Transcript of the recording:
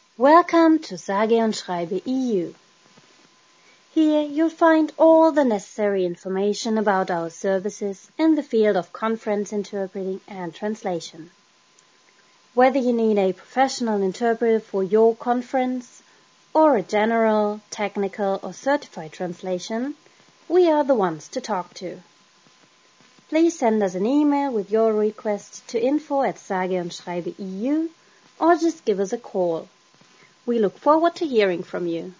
Welcome to Sage und Schreibe EU. Here you'll find all the necessary information about our services in the field of conference interpreting and translation. Whether you need a professional interpreter for your conference or a general, technical or certified translation, we are the ones to talk to. Please send us an email with your request to info@sageundschreibe.eu or just give us a call. We look forward to hearing from you.